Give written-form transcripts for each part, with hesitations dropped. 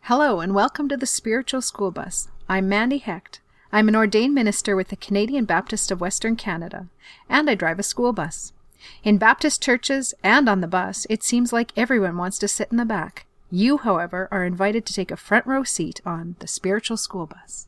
Hello and welcome to the Spiritual School Bus. I'm Mandy Hecht. I'm an ordained minister with the Canadian Baptist of Western Canada, and I drive a school bus. In Baptist churches and on the bus, it seems like everyone wants to sit in the back. You, however, are invited to take a front row seat on the Spiritual School Bus.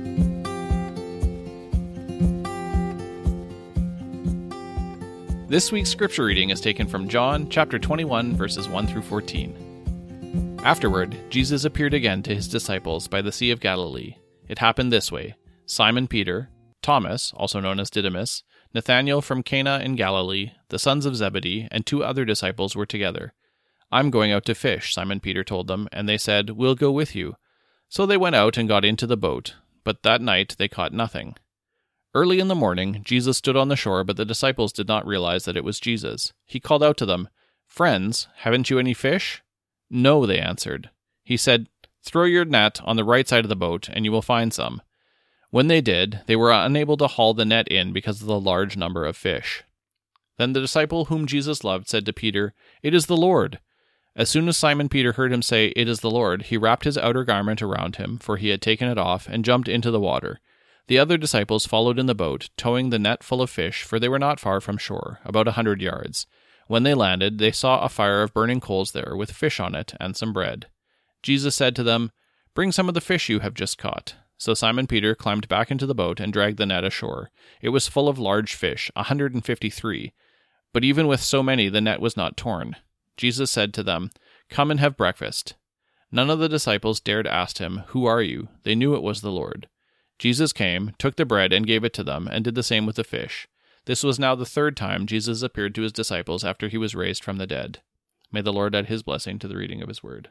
This week's scripture reading is taken from John chapter 21, verses 1 through 14. Afterward, Jesus appeared again to his disciples by the Sea of Galilee. It happened this way. Simon Peter, Thomas, also known as Didymus, Nathanael from Cana in Galilee, the sons of Zebedee, and 2 other disciples were together. "I'm going out to fish," Simon Peter told them, and they said, "We'll go with you." So they went out and got into the boat, but that night they caught nothing. Early in the morning, Jesus stood on the shore, but the disciples did not realize that it was Jesus. He called out to them, "Friends, haven't you any fish?" "No," they answered. He said, "Throw your net on the right side of the boat, and you will find some." When they did, they were unable to haul the net in because of the large number of fish. Then the disciple whom Jesus loved said to Peter, "It is the Lord." As soon as Simon Peter heard him say, "It is the Lord," he wrapped his outer garment around him, for he had taken it off, and jumped into the water. The other disciples followed in the boat, towing the net full of fish, for they were not far from shore, about 100 yards. When they landed, they saw a fire of burning coals there, with fish on it and some bread. Jesus said to them, "Bring some of the fish you have just caught." So Simon Peter climbed back into the boat and dragged the net ashore. It was full of large fish, 153. But even with so many, the net was not torn. Jesus said to them, "Come and have breakfast." None of the disciples dared ask him, "Who are you?" They knew it was the Lord. Jesus came, took the bread, and gave it to them, and did the same with the fish. This was now the 3rd time Jesus appeared to his disciples after he was raised from the dead. May the Lord add his blessing to the reading of his word.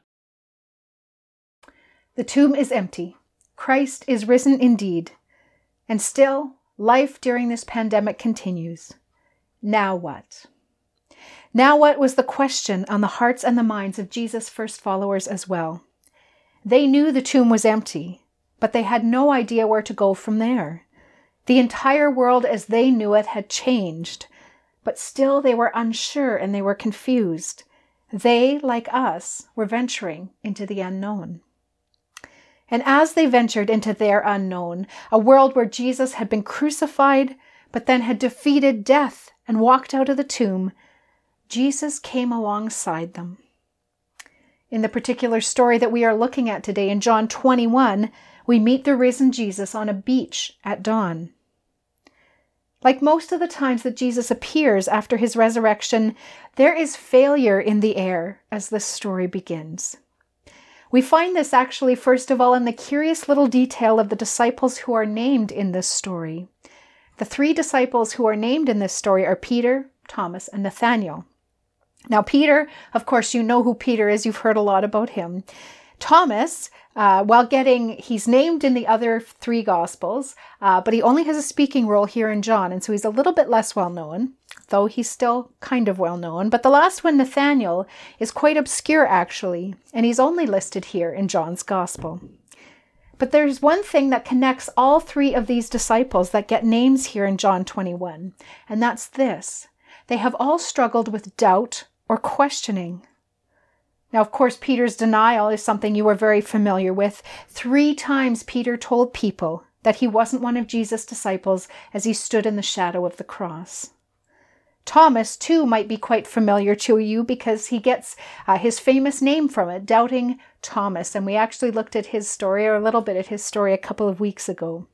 The tomb is empty. Christ is risen indeed. And still, life during this pandemic continues. Now what? Now what was the question on the hearts and the minds of Jesus' first followers as well. They knew the tomb was empty, but they had no idea where to go from there. The entire world as they knew it had changed, but still they were unsure and they were confused. They, like us, were venturing into the unknown. And as they ventured into their unknown, a world where Jesus had been crucified, but then had defeated death and walked out of the tomb, Jesus came alongside them. In the particular story that we are looking at today, in John 21, we meet the risen Jesus on a beach at dawn. Like most of the times that Jesus appears after his resurrection, there is failure in the air as this story begins. We find this actually, first of all, in the curious little detail of the disciples who are named in this story. The 3 disciples who are named in this story are Peter, Thomas, and Nathanael. Now, Peter, of course, you know who Peter is. You've heard a lot about him. Thomas, he's named in the other 3 Gospels, but he only has a speaking role here in John, and so he's a little bit less well known, though he's still kind of well known. But the last one, Nathanael, is quite obscure actually, and he's only listed here in John's Gospel. But there's one thing that connects all 3 of these disciples that get names here in John 21, and that's this. They have all struggled with doubt or questioning. Now, of course, Peter's denial is something you are very familiar with. 3 times Peter told people that he wasn't one of Jesus' disciples as he stood in the shadow of the cross. Thomas, too, might be quite familiar to you because he gets his famous name from it, Doubting Thomas. And we actually looked at his story, or a little bit at his story, a couple of weeks ago.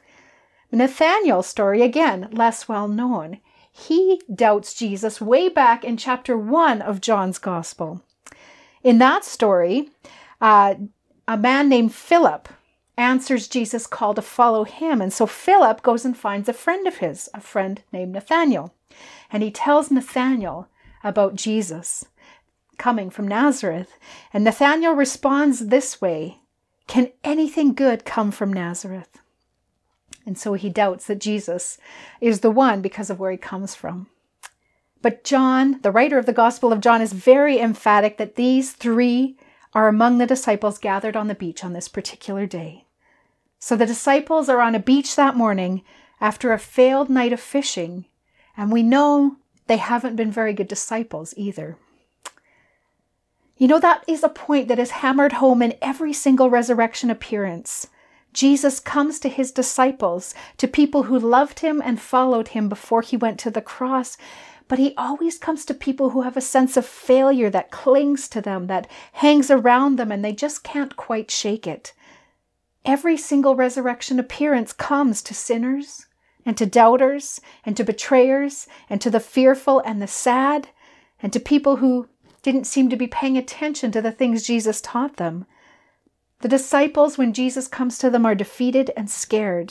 Nathanael's story, again, less well known. He doubts Jesus way back in chapter 1 of John's Gospel. In that story, a man named Philip answers Jesus' call to follow him. And so Philip goes and finds a friend of his, a friend named Nathanael. And he tells Nathanael about Jesus coming from Nazareth. And Nathanael responds this way, "Can anything good come from Nazareth?" And so he doubts that Jesus is the one because of where he comes from. But John, the writer of the Gospel of John, is very emphatic that these 3 are among the disciples gathered on the beach on this particular day. So the disciples are on a beach that morning after a failed night of fishing, and we know they haven't been very good disciples either. You know, that is a point that is hammered home in every single resurrection appearance. Jesus comes to his disciples, to people who loved him and followed him before he went to the cross. But he always comes to people who have a sense of failure that clings to them, that hangs around them, and they just can't quite shake it. Every single resurrection appearance comes to sinners and to doubters and to betrayers and to the fearful and the sad and to people who didn't seem to be paying attention to the things Jesus taught them. The disciples, when Jesus comes to them, are defeated and scared.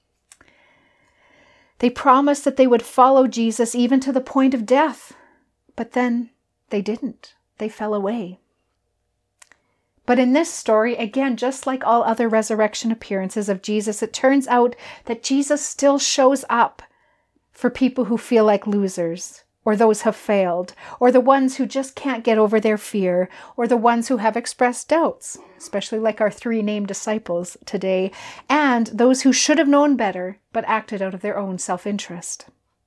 They promised that they would follow Jesus even to the point of death, but then they didn't. They fell away. But in this story, again, just like all other resurrection appearances of Jesus, it turns out that Jesus still shows up for people who feel like losers, or those who have failed, or the ones who just can't get over their fear, or the ones who have expressed doubts, especially like our 3 named disciples today, and those who should have known better but acted out of their own self-interest.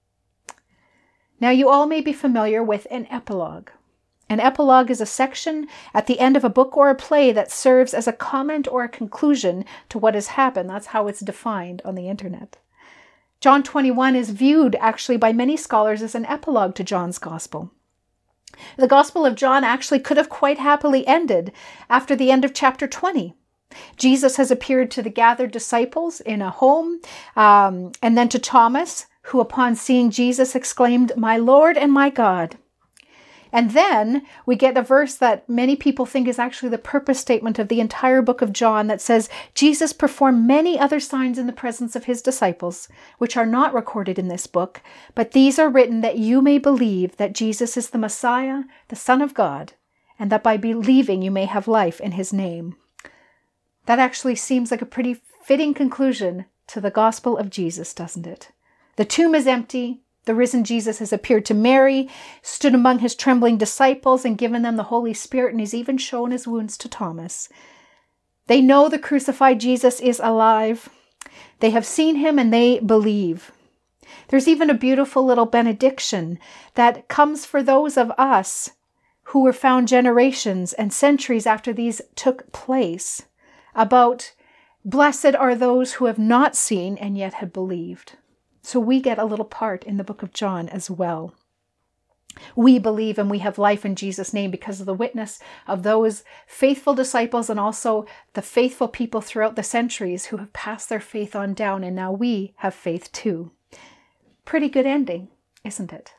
Now, you all may be familiar with an epilogue. An epilogue is a section at the end of a book or a play that serves as a comment or a conclusion to what has happened. That's how it's defined on the internet. John 21 is viewed actually by many scholars as an epilogue to John's Gospel. The Gospel of John actually could have quite happily ended after the end of chapter 20. Jesus has appeared to the gathered disciples in a home, and then to Thomas, who upon seeing Jesus exclaimed, "My Lord and my God." And then we get a verse that many people think is actually the purpose statement of the entire book of John that says, Jesus performed many other signs in the presence of his disciples, which are not recorded in this book, but these are written that you may believe that Jesus is the Messiah, the Son of God, and that by believing you may have life in his name. That actually seems like a pretty fitting conclusion to the gospel of Jesus, doesn't it? The tomb is empty. The risen Jesus has appeared to Mary, stood among his trembling disciples, and given them the Holy Spirit, and he's even shown his wounds to Thomas. They know the crucified Jesus is alive. They have seen him and they believe. There's even a beautiful little benediction that comes for those of us who were found generations and centuries after these took place about blessed are those who have not seen and yet have believed. So we get a little part in the book of John as well. We believe and we have life in Jesus' name because of the witness of those faithful disciples and also the faithful people throughout the centuries who have passed their faith on down, and now we have faith too. Pretty good ending, isn't it?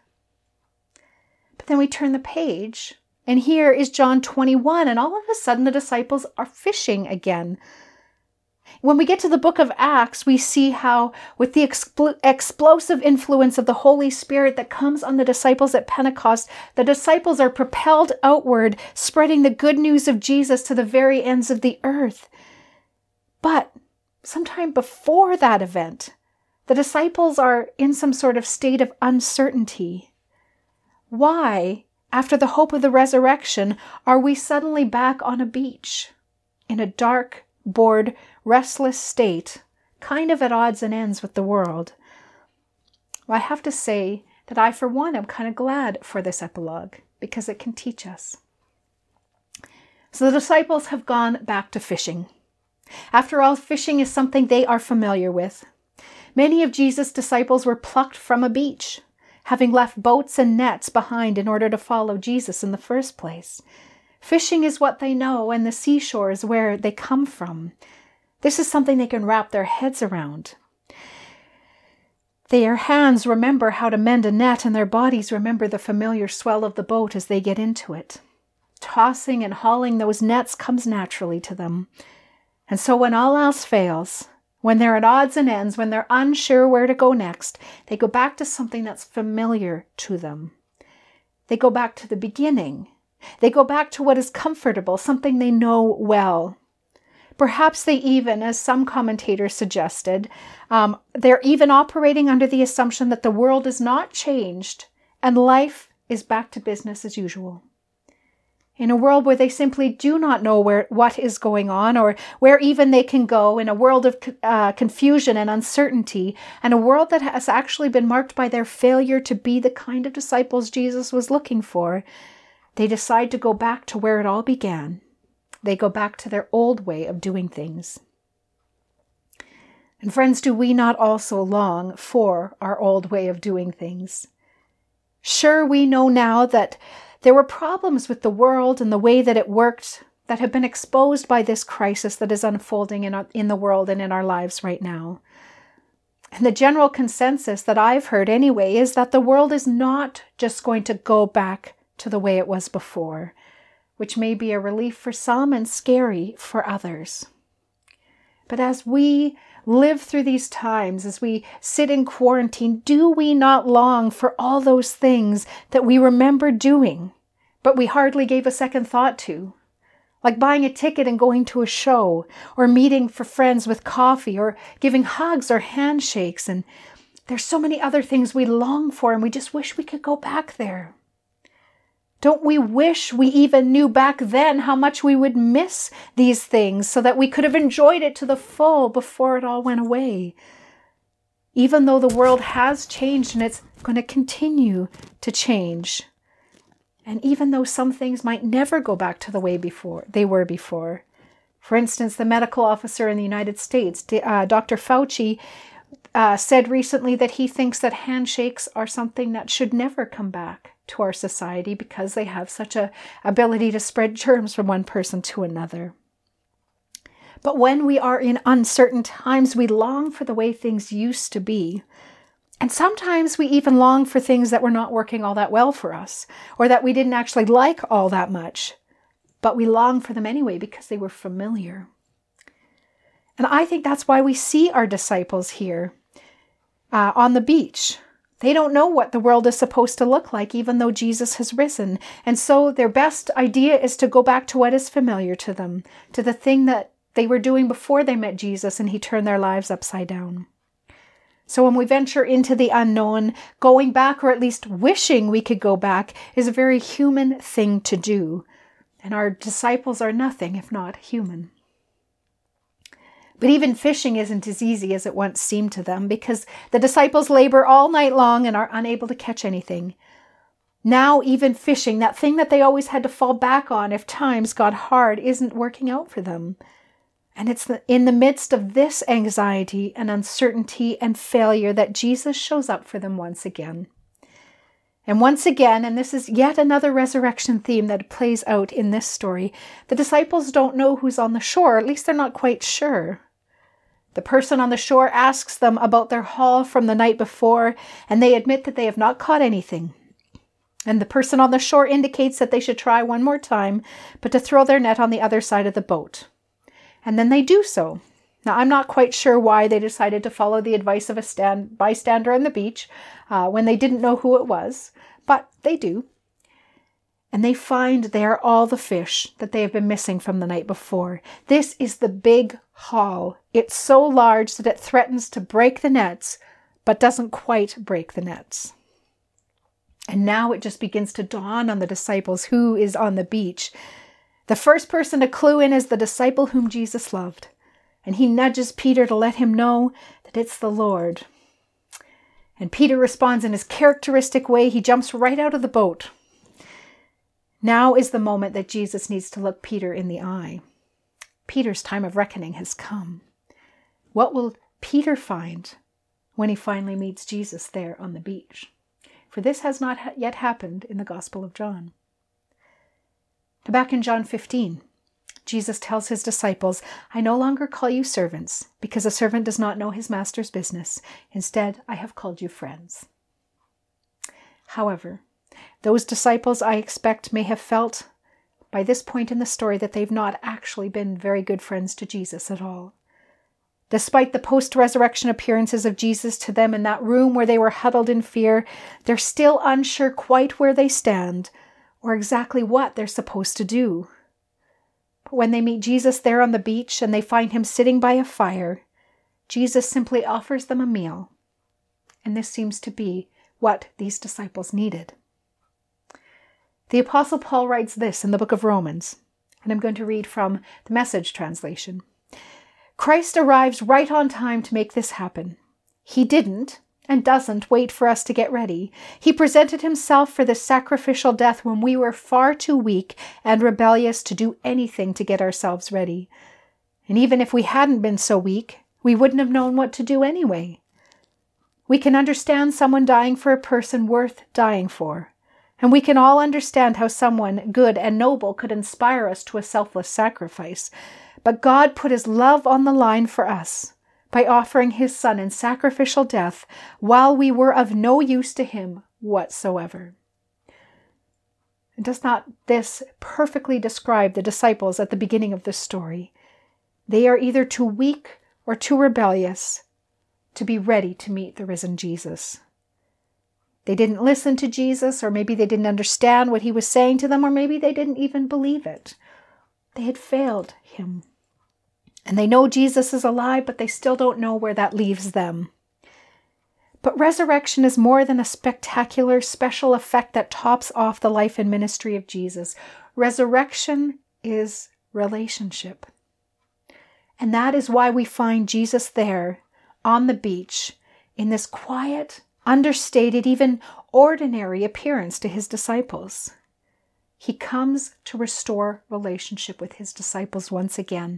But then we turn the page, and here is John 21, and all of a sudden the disciples are fishing again. When we get to the book of Acts, we see how with the explosive influence of the Holy Spirit that comes on the disciples at Pentecost, the disciples are propelled outward, spreading the good news of Jesus to the very ends of the earth. But sometime before that event, the disciples are in some sort of state of uncertainty. Why, after the hope of the resurrection, are we suddenly back on a beach in a dark, bored, restless state, kind of at odds and ends with the world? Well, I have to say that I, for one, am kind of glad for this epilogue because it can teach us. So the disciples have gone back to fishing. After all, fishing is something they are familiar with. Many of Jesus' disciples were plucked from a beach, having left boats and nets behind in order to follow Jesus in the first place. Fishing is what they know, and the seashore is where they come from. This is something they can wrap their heads around. Their hands remember how to mend a net, and their bodies remember the familiar swell of the boat as they get into it. Tossing and hauling those nets comes naturally to them. And so when all else fails, when they're at odds and ends, when they're unsure where to go next, they go back to something that's familiar to them. They go back to the beginning. They go back to what is comfortable, something they know well. Perhaps they even, as some commentators suggested, they're even operating under the assumption that the world is not changed and life is back to business as usual. In a world where they simply do not know what is going on or where even they can go, in a world of confusion and uncertainty, and a world that has actually been marked by their failure to be the kind of disciples Jesus was looking for, they decide to go back to where it all began. They go back to their old way of doing things. And friends, do we not also long for our old way of doing things? Sure, we know now that there were problems with the world and the way that it worked that have been exposed by this crisis that is unfolding in the world and in our lives right now. And the general consensus that I've heard anyway is that the world is not just going to go back to the way it was before, which may be a relief for some and scary for others. But as we live through these times, as we sit in quarantine, do we not long for all those things that we remember doing, but we hardly gave a second thought to? Like buying a ticket and going to a show, or meeting for friends with coffee, or giving hugs or handshakes. And there's so many other things we long for, and we just wish we could go back there. Don't we wish we even knew back then how much we would miss these things so that we could have enjoyed it to the full before it all went away? Even though the world has changed and it's going to continue to change. And even though some things might never go back to the way they were before. For instance, the medical officer in the United States, Dr. Fauci, said recently that he thinks that handshakes are something that should never come back to our society because they have such an ability to spread germs from one person to another. But when we are in uncertain times, we long for the way things used to be. And sometimes we even long for things that were not working all that well for us, or that we didn't actually like all that much. But we long for them anyway because they were familiar. And I think that's why we see our disciples here on the beach. They don't know what the world is supposed to look like, even though Jesus has risen. And so their best idea is to go back to what is familiar to them, to the thing that they were doing before they met Jesus and he turned their lives upside down. So when we venture into the unknown, going back, or at least wishing we could go back, is a very human thing to do. And our disciples are nothing if not human. But even fishing isn't as easy as it once seemed to them, because the disciples labor all night long and are unable to catch anything. Now even fishing, that thing that they always had to fall back on if times got hard, isn't working out for them. And it's in the midst of this anxiety and uncertainty and failure that Jesus shows up for them once again. And once again, and this is yet another resurrection theme that plays out in this story, the disciples don't know who's on the shore, at least they're not quite sure. The person on the shore asks them about their haul from the night before, and they admit that they have not caught anything. And the person on the shore indicates that they should try one more time, but to throw their net on the other side of the boat. And then they do so. Now, I'm not quite sure why they decided to follow the advice of a bystander on the beach when they didn't know who it was, but they do. And they find there all the fish that they have been missing from the night before. This is the big haul. It's so large that it threatens to break the nets, but doesn't quite break the nets. And now it just begins to dawn on the disciples who is on the beach. The first person to clue in is the disciple whom Jesus loved. And he nudges Peter to let him know that it's the Lord. And Peter responds in his characteristic way. He jumps right out of the boat. Now is the moment that Jesus needs to look Peter in the eye. Peter's time of reckoning has come. What will Peter find when he finally meets Jesus there on the beach? For this has not yet happened in the Gospel of John. Back in John 15, Jesus tells his disciples, "I no longer call you servants, because a servant does not know his master's business. Instead, I have called you friends." However, those disciples, I expect, may have felt by this point in the story that they've not actually been very good friends to Jesus at all. Despite the post-resurrection appearances of Jesus to them in that room where they were huddled in fear, they're still unsure quite where they stand or exactly what they're supposed to do. But when they meet Jesus there on the beach and they find him sitting by a fire, Jesus simply offers them a meal. And this seems to be what these disciples needed. The Apostle Paul writes this in the book of Romans, and I'm going to read from the Message translation. Christ arrives right on time to make this happen. He didn't, and doesn't wait for us to get ready. He presented himself for this sacrificial death when we were far too weak and rebellious to do anything to get ourselves ready. And even if we hadn't been so weak, we wouldn't have known what to do anyway. We can understand someone dying for a person worth dying for. And we can all understand how someone good and noble could inspire us to a selfless sacrifice. But God put his love on the line for us by offering his Son in sacrificial death while we were of no use to him whatsoever. And does not this perfectly describe the disciples at the beginning of this story? They are either too weak or too rebellious to be ready to meet the risen Jesus. They didn't listen to Jesus, or maybe they didn't understand what he was saying to them, or maybe they didn't even believe it. They had failed him. And they know Jesus is alive, but they still don't know where that leaves them. But resurrection is more than a spectacular special effect that tops off the life and ministry of Jesus. Resurrection is relationship. And that is why we find Jesus there on the beach in this quiet, understated, even ordinary appearance to his disciples. He comes to restore relationship with his disciples once again.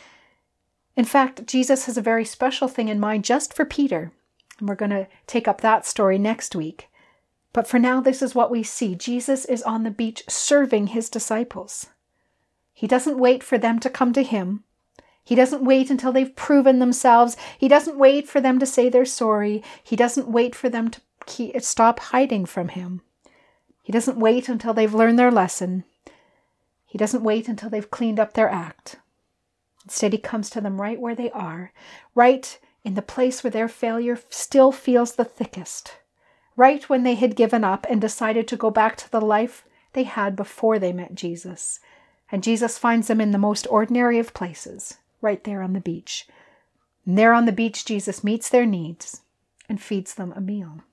In fact, Jesus has a very special thing in mind just for Peter. And we're going to take up that story next week. But for now, this is what we see. Jesus is on the beach serving his disciples. He doesn't wait for them to come to him. He doesn't wait until they've proven themselves. He doesn't wait for them to say they're sorry. He doesn't wait for them to stop hiding from him. He doesn't wait until they've learned their lesson. He doesn't wait until they've cleaned up their act. Instead, he comes to them right where they are, right in the place where their failure still feels the thickest, right when they had given up and decided to go back to the life they had before they met Jesus. And Jesus finds them in the most ordinary of places, right there on the beach. And there on the beach, Jesus meets their needs and feeds them a meal.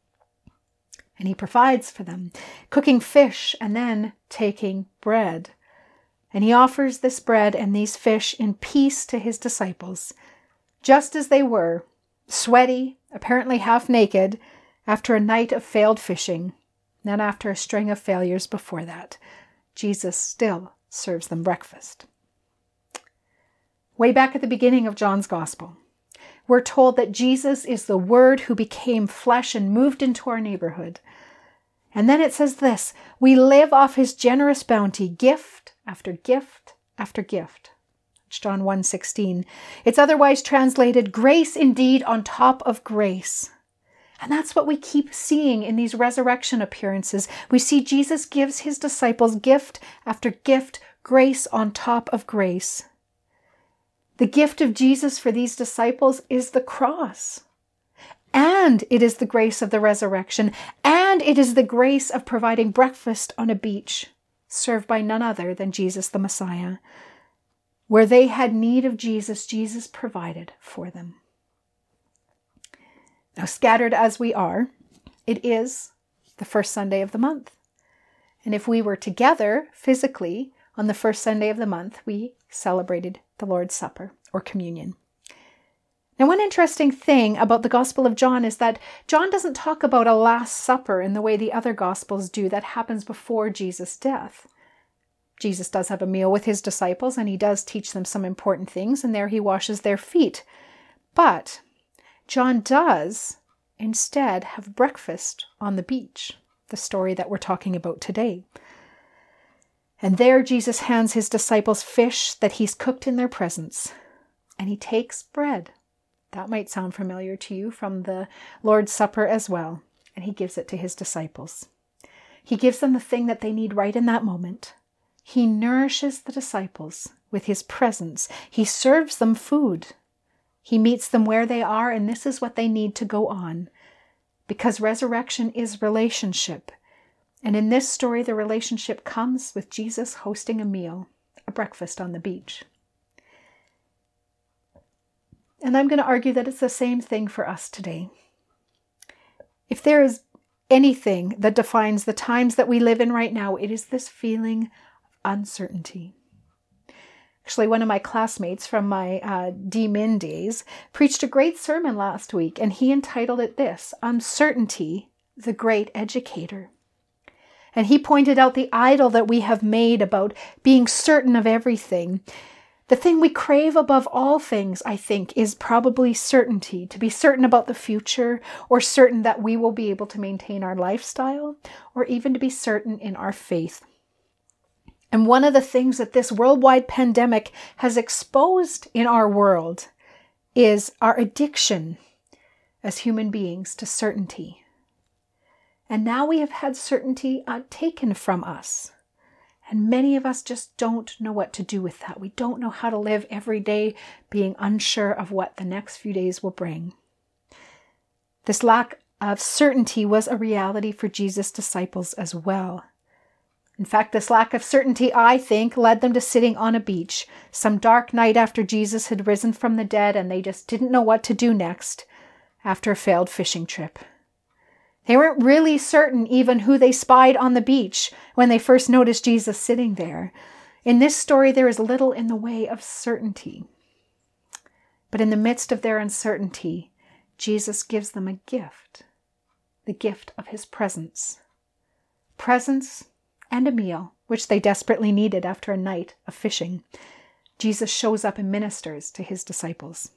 And he provides for them, cooking fish and then taking bread. And he offers this bread and these fish in peace to his disciples, just as they were, sweaty, apparently half naked, after a night of failed fishing, then after a string of failures before that. Jesus still serves them breakfast. Way back at the beginning of John's Gospel, we're told that Jesus is the Word who became flesh and moved into our neighborhood. And then it says this: we live off his generous bounty, gift after gift after gift. It's John 1:16. It's otherwise translated grace indeed on top of grace. And that's what we keep seeing in these resurrection appearances. We see Jesus gives his disciples gift after gift, grace on top of grace. The gift of Jesus for these disciples is the cross. And it is the grace of the resurrection. And it is the grace of providing breakfast on a beach, served by none other than Jesus the Messiah. Where they had need of Jesus, Jesus provided for them. Now, scattered as we are, it is the first Sunday of the month. And if we were together physically on the first Sunday of the month, we celebrated the Lord's Supper or communion. Now, one interesting thing about the Gospel of John is that John doesn't talk about a Last Supper in the way the other Gospels do that happens before Jesus' death. Jesus does have a meal with his disciples, and he does teach them some important things, and there he washes their feet. But John does instead have breakfast on the beach, the story that we're talking about today. And there Jesus hands his disciples fish that he's cooked in their presence, and he takes bread. That might sound familiar to you from the Lord's Supper as well. And he gives it to his disciples. He gives them the thing that they need right in that moment. He nourishes the disciples with his presence. He serves them food. He meets them where they are, and this is what they need to go on. Because resurrection is relationship. And in this story, the relationship comes with Jesus hosting a meal, a breakfast on the beach. And I'm going to argue that it's the same thing for us today. If there is anything that defines the times that we live in right now, it is this feeling of uncertainty. Actually, one of my classmates from my DMin days preached a great sermon last week, and he entitled it this, Uncertainty, the Great Educator. And he pointed out the idol that we have made about being certain of everything. The thing we crave above all things, I think, is probably certainty, to be certain about the future, or certain that we will be able to maintain our lifestyle, or even to be certain in our faith. And one of the things that this worldwide pandemic has exposed in our world is our addiction as human beings to certainty. And now we have had certainty taken from us. And many of us just don't know what to do with that. We don't know how to live every day being unsure of what the next few days will bring. This lack of certainty was a reality for Jesus' disciples as well. In fact, this lack of certainty, I think, led them to sitting on a beach some dark night after Jesus had risen from the dead, and they just didn't know what to do next after a failed fishing trip. They weren't really certain even who they spied on the beach when they first noticed Jesus sitting there. In this story, there is little in the way of certainty. But in the midst of their uncertainty, Jesus gives them a gift, the gift of his presence. Presence and a meal, which they desperately needed after a night of fishing. Jesus shows up and ministers to his disciples.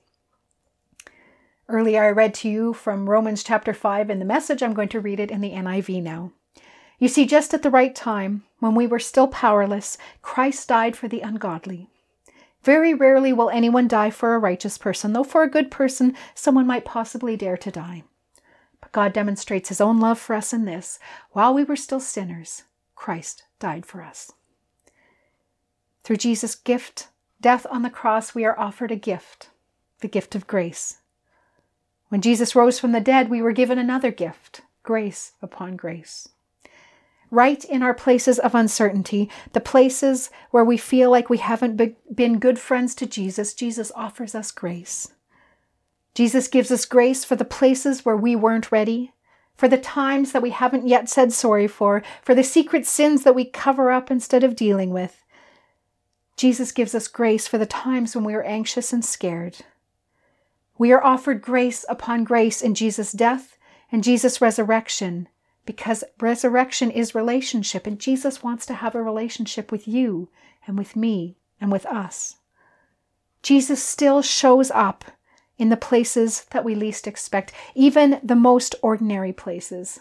Earlier I read to you from Romans chapter 5 in the Message. I'm going to read it in the NIV now. You see, just at the right time, when we were still powerless, Christ died for the ungodly. Very rarely will anyone die for a righteous person, though for a good person, someone might possibly dare to die. But God demonstrates his own love for us in this: while we were still sinners, Christ died for us. Through Jesus' gift, death on the cross, we are offered a gift, the gift of grace. When Jesus rose from the dead, we were given another gift, grace upon grace. Right in our places of uncertainty, the places where we feel like we haven't been good friends to Jesus, Jesus offers us grace. Jesus gives us grace for the places where we weren't ready, for the times that we haven't yet said sorry for the secret sins that we cover up instead of dealing with. Jesus gives us grace for the times when we are anxious and scared. We are offered grace upon grace in Jesus' death and Jesus' resurrection, because resurrection is relationship, and Jesus wants to have a relationship with you and with me and with us. Jesus still shows up in the places that we least expect, even the most ordinary places.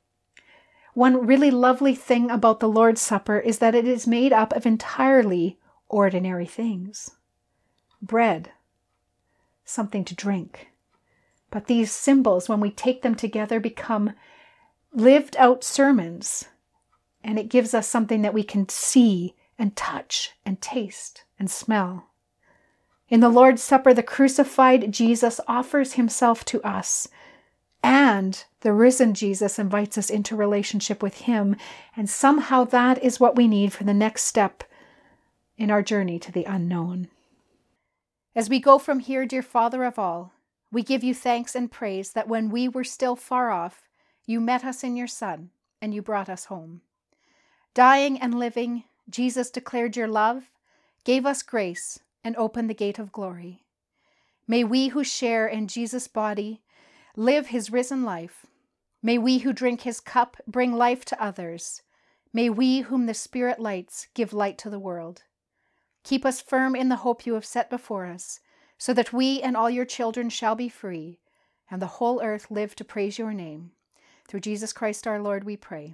One really lovely thing about the Lord's Supper is that it is made up of entirely ordinary things. Bread, something to drink. But these symbols, when we take them together, become lived out sermons, and it gives us something that we can see and touch and taste and smell. In the Lord's Supper, the crucified Jesus offers himself to us, and the risen Jesus invites us into relationship with him, and somehow that is what we need for the next step in our journey to the unknown. As we go from here, dear Father of all, we give you thanks and praise that when we were still far off, you met us in your Son, and you brought us home. Dying and living, Jesus declared your love, gave us grace, and opened the gate of glory. May we who share in Jesus' body live his risen life. May we who drink his cup bring life to others. May we whom the Spirit lights give light to the world. Keep us firm in the hope you have set before us, so that we and all your children shall be free, and the whole earth live to praise your name. Through Jesus Christ our Lord we pray.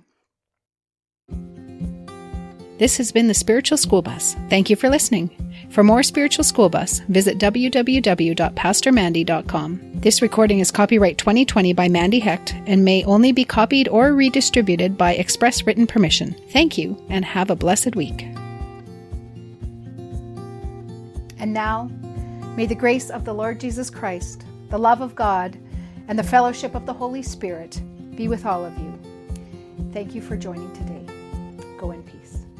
This has been the Spiritual School Bus. Thank you for listening. For more Spiritual School Bus, visit www.pastormandy.com. This recording is copyright 2020 by Mandy Hecht and may only be copied or redistributed by express written permission. Thank you, and have a blessed week. And now, may the grace of the Lord Jesus Christ, the love of God, and the fellowship of the Holy Spirit be with all of you. Thank you for joining today. Go in peace.